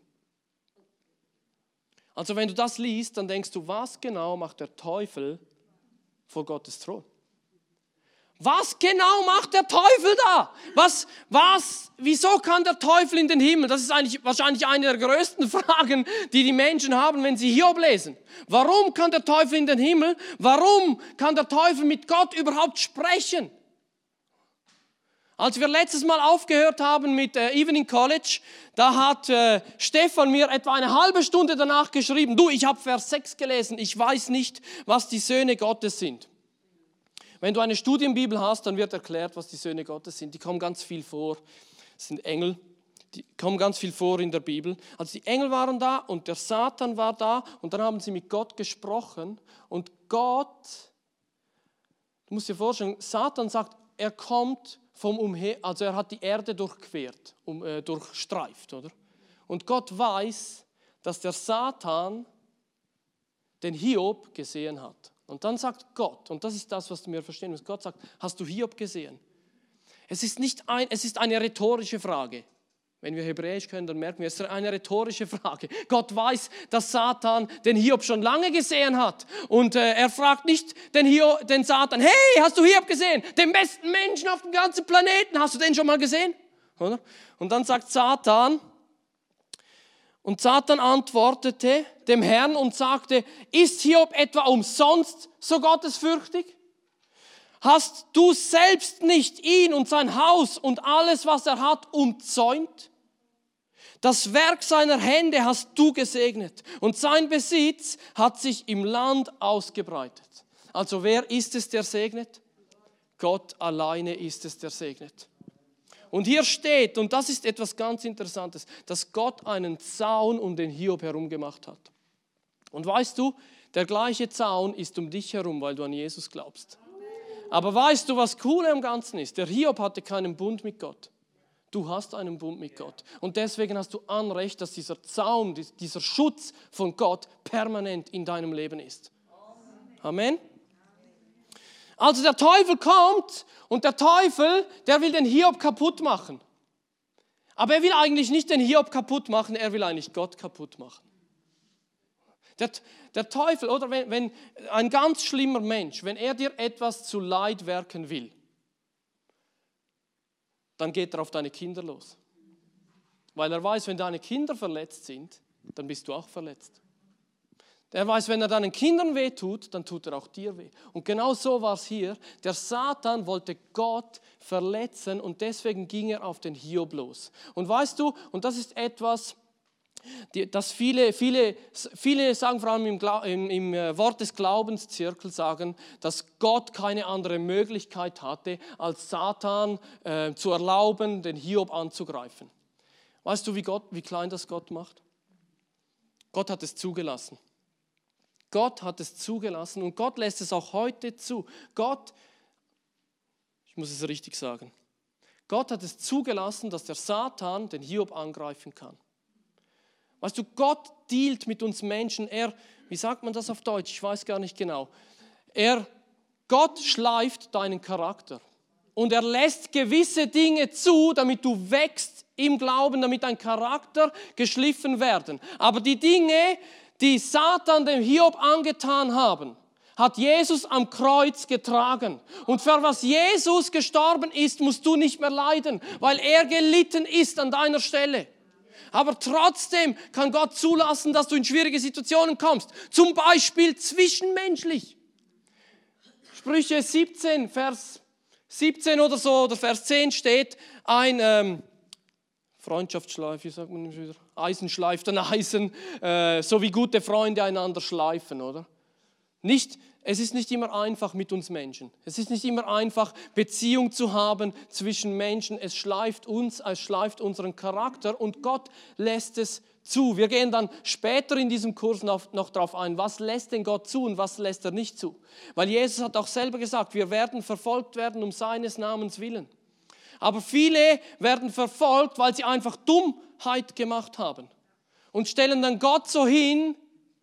Also wenn du das liest, dann denkst du, was genau macht der Teufel vor Gottes Thron? Was genau macht der Teufel da? Was, was, wieso kann der Teufel in den Himmel? Das ist eigentlich wahrscheinlich eine der größten Fragen, die die Menschen haben, wenn sie Hiob lesen. Warum kann der Teufel in den Himmel? Warum kann der Teufel mit Gott überhaupt sprechen? Als wir letztes Mal aufgehört haben mit äh, Evening College, da hat äh, Stefan mir etwa eine halbe Stunde danach geschrieben, du, ich habe Vers sechs gelesen, ich weiß nicht, was die Söhne Gottes sind. Wenn du eine Studienbibel hast, dann wird erklärt, was die Söhne Gottes sind. Die kommen ganz viel vor, das sind Engel, die kommen ganz viel vor in der Bibel. Also die Engel waren da und der Satan war da und dann haben sie mit Gott gesprochen und Gott, du musst dir vorstellen, Satan sagt, er kommt vom Umher, also er hat die Erde durchquert, um, äh, durchstreift, oder? Und Gott weiß, dass der Satan den Hiob gesehen hat. Und dann sagt Gott, und das ist das, was wir verstehen müssen, Gott sagt, hast du Hiob gesehen? Es ist, nicht ein, es ist eine rhetorische Frage. Wenn wir Hebräisch können, dann merken wir, es ist eine rhetorische Frage. Gott weiß, dass Satan den Hiob schon lange gesehen hat. Und äh, er fragt nicht den, Hiob, den Satan, hey, hast du Hiob gesehen? Den besten Menschen auf dem ganzen Planeten, hast du den schon mal gesehen? Oder? Und dann sagt Satan, und Satan antwortete dem Herrn und sagte, ist Hiob etwa umsonst so gottesfürchtig? Hast du selbst nicht ihn und sein Haus und alles, was er hat, umzäunt? Das Werk seiner Hände hast du gesegnet und sein Besitz hat sich im Land ausgebreitet. Also wer ist es, der segnet? Gott alleine ist es, der segnet. Und hier steht, und das ist etwas ganz Interessantes, dass Gott einen Zaun um den Hiob herum gemacht hat. Und weißt du, der gleiche Zaun ist um dich herum, weil du an Jesus glaubst. Aber weißt du, was cool am Ganzen ist? Der Hiob hatte keinen Bund mit Gott. Du hast einen Bund mit Gott. Und deswegen hast du Anrecht, dass dieser Zaun, dieser Schutz von Gott permanent in deinem Leben ist. Amen. Also der Teufel kommt und der Teufel, der will den Hiob kaputt machen. Aber er will eigentlich nicht den Hiob kaputt machen, er will eigentlich Gott kaputt machen. Der, der Teufel, oder wenn, wenn ein ganz schlimmer Mensch, wenn er dir etwas zu Leid werken will, dann geht er auf deine Kinder los. Weil er weiß, wenn deine Kinder verletzt sind, dann bist du auch verletzt. Er weiß, wenn er deinen Kindern weh tut, dann tut er auch dir weh. Und genau so war es hier. Der Satan wollte Gott verletzen und deswegen ging er auf den Hiob los. Und weißt du, und das ist etwas, dass viele, viele, viele sagen, vor allem im, im, im Wort des Glaubenszirkels sagen, dass Gott keine andere Möglichkeit hatte, als Satan äh, zu erlauben, den Hiob anzugreifen. Weißt du, wie, Gott, wie klein das Gott macht? Gott hat es zugelassen. Gott hat es zugelassen und Gott lässt es auch heute zu. Gott, ich muss es richtig sagen, Gott hat es zugelassen, dass der Satan den Hiob angreifen kann. Weißt du, Gott dealt mit uns Menschen. Er, wie sagt man das auf Deutsch? Ich weiß gar nicht genau. Er, Gott schleift deinen Charakter. Und er lässt gewisse Dinge zu, damit du wächst im Glauben, damit dein Charakter geschliffen werden. Aber die Dinge, die Satan dem Hiob angetan haben, hat Jesus am Kreuz getragen. Und für was Jesus gestorben ist, musst du nicht mehr leiden, weil er gelitten ist an deiner Stelle. Aber trotzdem kann Gott zulassen, dass du in schwierige Situationen kommst. Zum Beispiel zwischenmenschlich. Sprüche siebzehn, Vers siebzehn oder so, oder Vers zehn steht, ein ähm, Freundschaftsschleif, wie sagt man wieder? Eisen schleift an Eisen, äh, so wie gute Freunde einander schleifen, oder? Nicht, es ist nicht immer einfach mit uns Menschen. Es ist nicht immer einfach, Beziehung zu haben zwischen Menschen. Es schleift uns, es schleift unseren Charakter und Gott lässt es zu. Wir gehen dann später in diesem Kurs noch, noch darauf ein, was lässt denn Gott zu und was lässt er nicht zu. Weil Jesus hat auch selber gesagt, wir werden verfolgt werden um seines Namens willen. Aber viele werden verfolgt, weil sie einfach Dummheit gemacht haben und stellen dann Gott so hin,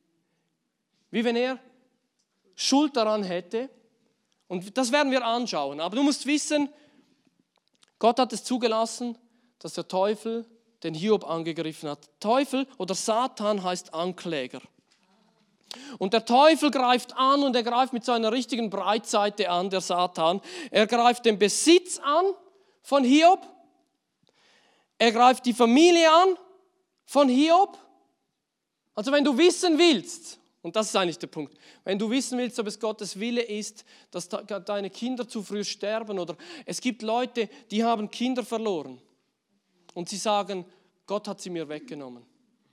wie wenn er Schuld daran hätte. Und das werden wir anschauen. Aber du musst wissen, Gott hat es zugelassen, dass der Teufel den Hiob angegriffen hat. Teufel oder Satan heißt Ankläger. Und der Teufel greift an und er greift mit seiner richtigen Breitseite an, der Satan. Er greift den Besitz an von Hiob. Er greift die Familie an von Hiob. Also wenn du wissen willst, und das ist eigentlich der Punkt, wenn du wissen willst, ob es Gottes Wille ist, dass deine Kinder zu früh sterben, oder es gibt Leute, die haben Kinder verloren und sie sagen, Gott hat sie mir weggenommen.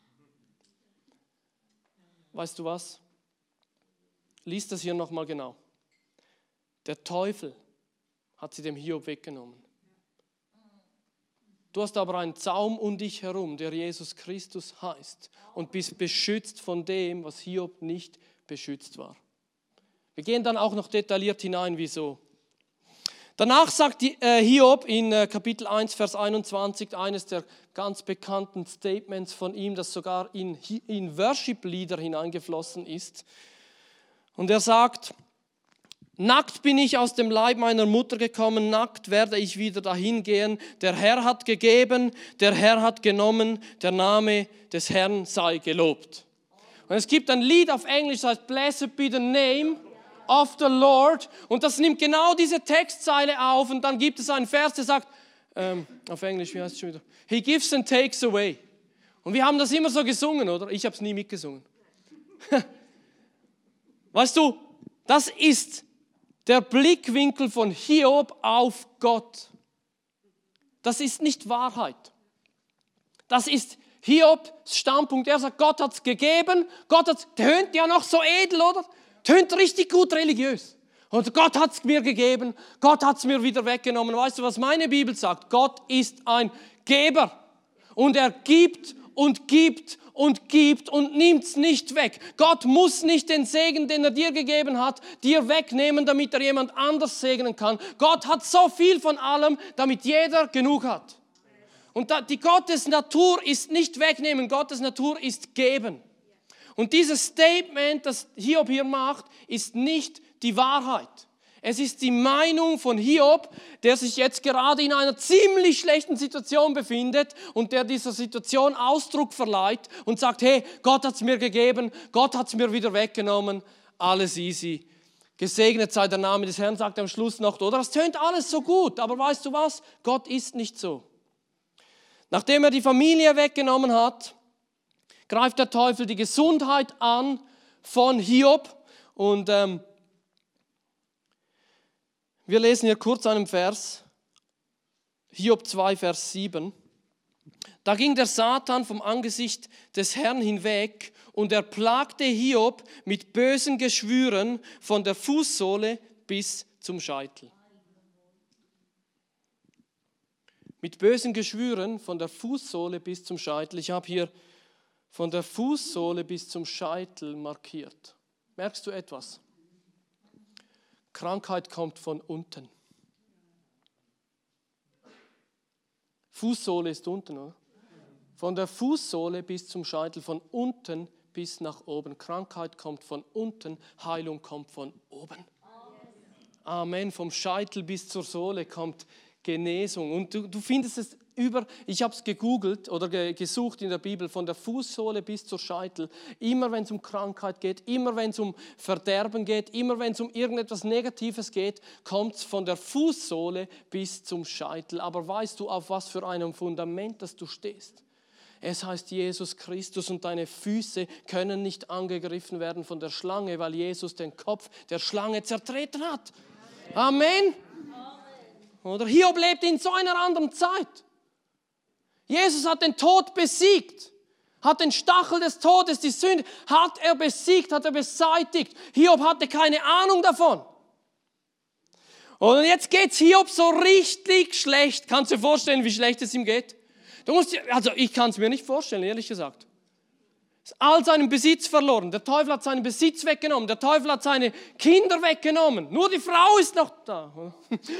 Weißt du was? Lies das hier nochmal genau. Der Teufel hat sie dem Hiob weggenommen. Du hast aber einen Zaum um dich herum, der Jesus Christus heißt, und bist beschützt von dem, was Hiob nicht beschützt war. Wir gehen dann auch noch detailliert hinein, wieso. Danach sagt Hiob in Kapitel eins, Vers einundzwanzig, eines der ganz bekannten Statements von ihm, das sogar in, in Worship-Lieder hineingeflossen ist. Und er sagt, nackt bin ich aus dem Leib meiner Mutter gekommen, nackt werde ich wieder dahin gehen. Der Herr hat gegeben, der Herr hat genommen, der Name des Herrn sei gelobt. Und es gibt ein Lied auf Englisch, das heißt Blessed be the name of the Lord. Und das nimmt genau diese Textzeile auf. Und dann gibt es einen Vers, der sagt, ähm, auf Englisch, wie heißt es schon wieder? He gives and takes away. Und wir haben das immer so gesungen, oder? Ich habe es nie mitgesungen. Weißt du, das ist der Blickwinkel von Hiob auf Gott. Das ist nicht Wahrheit. Das ist Hiobs Standpunkt. Er sagt, Gott hat es gegeben. Gott hat es, tönt ja noch so edel, oder? Tönt richtig gut religiös. Und Gott hat es mir gegeben. Gott hat es mir wieder weggenommen. Weißt du, was meine Bibel sagt? Gott ist ein Geber. Und er gibt und gibt und gibt und nimmt es nicht weg. Gott muss nicht den Segen, den er dir gegeben hat, dir wegnehmen, damit er jemand anders segnen kann. Gott hat so viel von allem, damit jeder genug hat. Und die Gottes Natur ist nicht wegnehmen, Gottes Natur ist geben. Und dieses Statement, das Hiob hier macht, ist nicht die Wahrheit. Es ist die Meinung von Hiob, der sich jetzt gerade in einer ziemlich schlechten Situation befindet und der dieser Situation Ausdruck verleiht und sagt, hey, Gott hat es mir gegeben, Gott hat es mir wieder weggenommen, alles easy. Gesegnet sei der Name des Herrn, sagt er am Schluss noch, oder? Das tönt alles so gut, aber weißt du was? Gott ist nicht so. Nachdem er die Familie weggenommen hat, greift der Teufel die Gesundheit an von Hiob und ähm, wir lesen hier kurz einen Vers, Hiob zwei, Vers sieben. Da ging der Satan vom Angesicht des Herrn hinweg und er plagte Hiob mit bösen Geschwüren von der Fußsohle bis zum Scheitel. Mit bösen Geschwüren von der Fußsohle bis zum Scheitel. Ich habe hier von der Fußsohle bis zum Scheitel markiert. merkst du etwas? Krankheit kommt von unten. Fußsohle ist unten, oder? Von der Fußsohle bis zum Scheitel, von unten bis nach oben. Krankheit kommt von unten, Heilung kommt von oben. Amen. Vom Scheitel bis zur Sohle kommt Genesung. Und du, du findest es über, ich habe es gegoogelt oder ge, gesucht in der Bibel, von der Fußsohle bis zur Scheitel. Immer wenn es um Krankheit geht, immer wenn es um Verderben geht, immer wenn es um irgendetwas Negatives geht, kommt es von der Fußsohle bis zum Scheitel. Aber weißt du, auf was für einem Fundament das du stehst? Es heißt Jesus Christus und deine Füße können nicht angegriffen werden von der Schlange, weil Jesus den Kopf der Schlange zertreten hat. Amen. Oder Hiob lebt in so einer anderen Zeit. Jesus hat den Tod besiegt, hat den Stachel des Todes, die Sünde, hat er besiegt, hat er beseitigt. Hiob hatte keine Ahnung davon. Und jetzt geht es Hiob so richtig schlecht. Kannst du dir vorstellen, wie schlecht es ihm geht? Du musst, also ich kann es mir nicht vorstellen, ehrlich gesagt. Er hat all seinen Besitz verloren. Der Teufel hat seinen Besitz weggenommen. Der Teufel hat seine Kinder weggenommen. Nur die Frau ist noch da.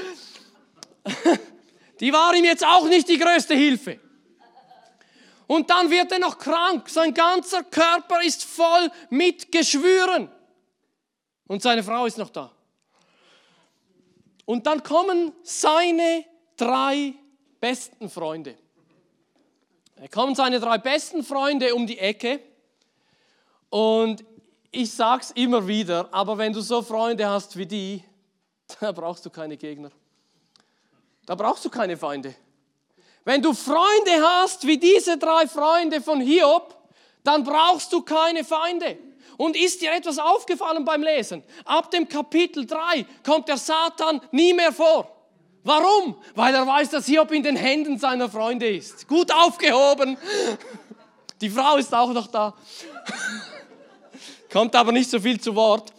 Die war ihm jetzt auch nicht die größte Hilfe. Und dann wird er noch krank. Sein ganzer Körper ist voll mit Geschwüren. Und seine Frau ist noch da. Und dann kommen seine drei besten Freunde. Da kommen seine drei besten Freunde um die Ecke. Und ich sage es immer wieder, aber wenn du so Freunde hast wie die, da brauchst du keine Gegner. Da brauchst du keine Feinde. Wenn du Freunde hast wie diese drei Freunde von Hiob, dann brauchst du keine Feinde. Und ist dir etwas aufgefallen beim Lesen? Ab dem Kapitel drei kommt der Satan nie mehr vor. Warum? Weil er weiß, dass Hiob in den Händen seiner Freunde ist. Gut aufgehoben. Die Frau ist auch noch da. Kommt aber nicht so viel zu Wort.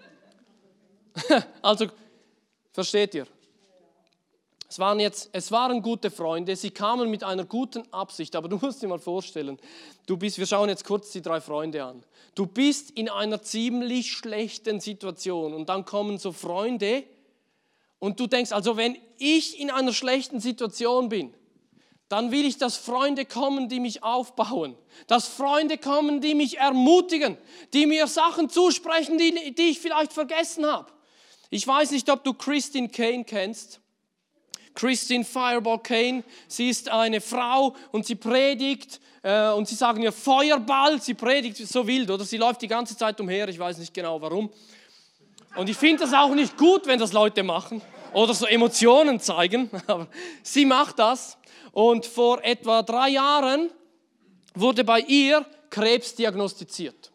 Also, versteht ihr? Es waren jetzt, es waren gute Freunde, sie kamen mit einer guten Absicht, aber du musst dir mal vorstellen, du bist, wir schauen jetzt kurz die drei Freunde an. Du bist in einer ziemlich schlechten Situation und dann kommen so Freunde und du denkst, also wenn ich in einer schlechten Situation bin, dann will ich, dass Freunde kommen, die mich aufbauen, dass Freunde kommen, die mich ermutigen, die mir Sachen zusprechen, die, die ich vielleicht vergessen habe. Ich weiß nicht, ob du Christine Caine kennst. Christine Fireball Caine, sie ist eine Frau und sie predigt äh, und sie sagen ihr Feuerball, sie predigt so wild, oder? Sie läuft die ganze Zeit umher, ich weiß nicht genau warum. Und ich finde das auch nicht gut, wenn das Leute machen oder so Emotionen zeigen, aber sie macht das. Und vor etwa drei Jahren wurde bei ihr Krebs diagnostiziert.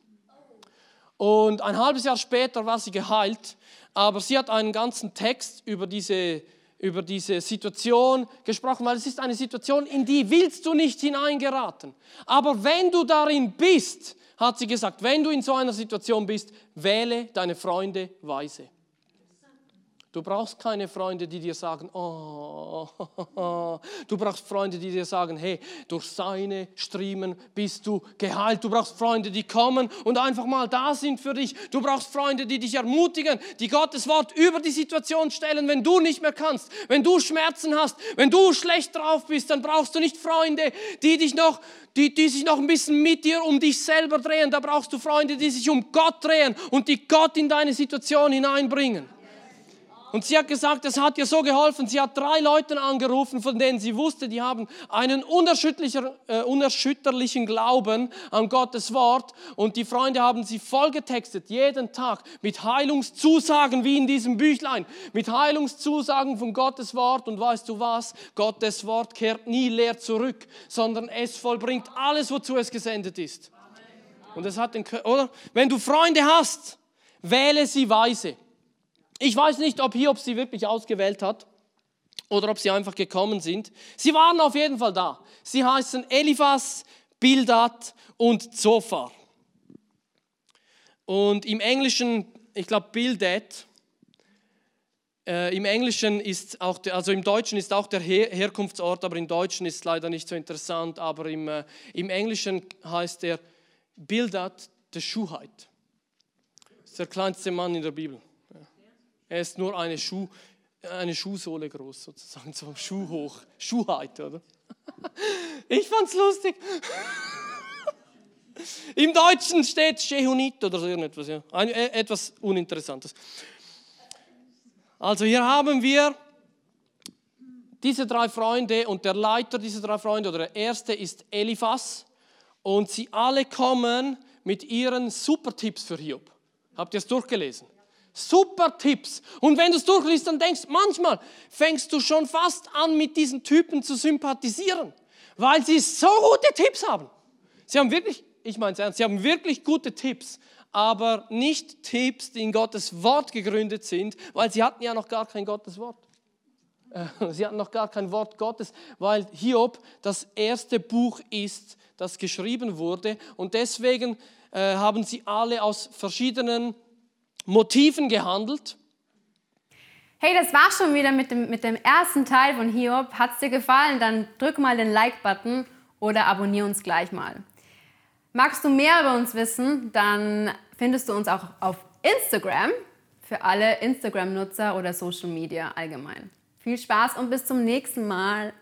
Und ein halbes Jahr später war sie geheilt, aber sie hat einen ganzen Text über diese über diese Situation gesprochen, weil es ist eine Situation, in die willst du nicht hineingeraten. Aber wenn du darin bist, hat sie gesagt, wenn du in so einer Situation bist, wähle deine Freunde weise. Du brauchst keine Freunde, die dir sagen, oh, du brauchst Freunde, die dir sagen, hey, durch seine Striemen bist du geheilt. Du brauchst Freunde, die kommen und einfach mal da sind für dich. Du brauchst Freunde, die dich ermutigen, die Gottes Wort über die Situation stellen, wenn du nicht mehr kannst, wenn du Schmerzen hast, wenn du schlecht drauf bist, dann brauchst du nicht Freunde, die dich noch, die, die sich noch ein bisschen mit dir um dich selber drehen. Da brauchst du Freunde, die sich um Gott drehen und die Gott in deine Situation hineinbringen. Und sie hat gesagt, es hat ihr so geholfen. Sie hat drei Leute angerufen, von denen sie wusste, die haben einen unerschütterlichen, äh, unerschütterlichen Glauben an Gottes Wort. Und die Freunde haben sie vollgetextet, jeden Tag, mit Heilungszusagen, wie in diesem Büchlein. Mit Heilungszusagen von Gottes Wort. Und weißt du was? Gottes Wort kehrt nie leer zurück, sondern es vollbringt alles, wozu es gesendet ist. Und es hat den, oder? Wenn du Freunde hast, wähle sie weise. Ich weiß nicht, ob Hiob sie wirklich ausgewählt hat oder ob sie einfach gekommen sind. Sie waren auf jeden Fall da. Sie heißen Eliphaz, Bildad und Zophar. Und im Englischen, ich glaube Bildad, äh, im Englischen ist auch, der, also im Deutschen ist auch der Her- Herkunftsort, aber im Deutschen ist es leider nicht so interessant. Aber im, äh, im Englischen heißt er Bildad der Schuhheit. ist der kleinste Mann in der Bibel. Ja. Er ist nur eine, Schuh, eine Schuhsohle groß, sozusagen, so schuhhoch, Schuhheit, oder? Ich fand's lustig. Im Deutschen steht Shehunit oder so irgendetwas, ja. Ein, etwas Uninteressantes. Also hier haben wir diese drei Freunde und der Leiter dieser drei Freunde, oder der erste ist Eliphas, und sie alle kommen mit ihren Super-Tipps für Hiob. Habt ihr es durchgelesen? Super Tipps. Und wenn du es durchliest, dann denkst du, manchmal fängst du schon fast an, mit diesen Typen zu sympathisieren, weil sie so gute Tipps haben. Sie haben wirklich, ich meine es ernst, sie haben wirklich gute Tipps, aber nicht Tipps, die in Gottes Wort gegründet sind, weil sie hatten ja noch gar kein Gottes Wort. Sie hatten noch gar kein Wort Gottes, weil Hiob das erste Buch ist, das geschrieben wurde. Und deswegen äh, haben sie alle aus verschiedenen Motiven gehandelt. Hey, das war schon wieder mit dem, mit dem ersten Teil von Hiob. Hat es dir gefallen? Dann drück mal den Like-Button oder abonniere uns gleich mal. Magst du mehr über uns wissen, dann findest du uns auch auf Instagram für alle Instagram-Nutzer oder Social Media allgemein. Viel Spaß und bis zum nächsten Mal.